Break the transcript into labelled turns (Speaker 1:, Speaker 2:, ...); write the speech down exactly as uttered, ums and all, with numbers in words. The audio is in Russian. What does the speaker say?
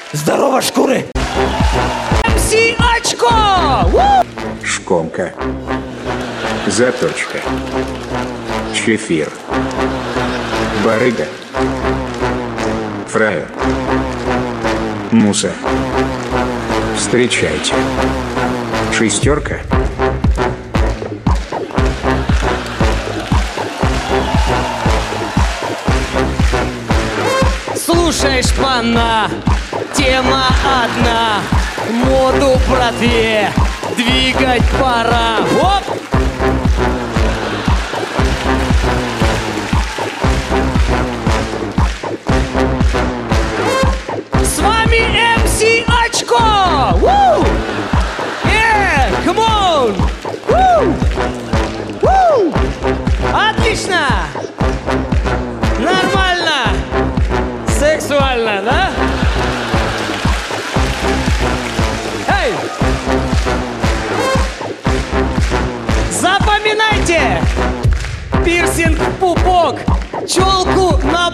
Speaker 1: Здорово, шкуры! эм си Очко!
Speaker 2: Шкомка. Заточка. Чефир. Барыга. Фраер. Муса. Встречайте. Шестерка.
Speaker 1: Слушай, шпана, тема одна. Моду братве двигать пора. Оп! С вами эм си Очко! Ву! Yeah, come on! Ву! Ву! Отлично! Нормально! Сексуально, да? Эй! Запоминайте! Пирсинг в пупок, челку на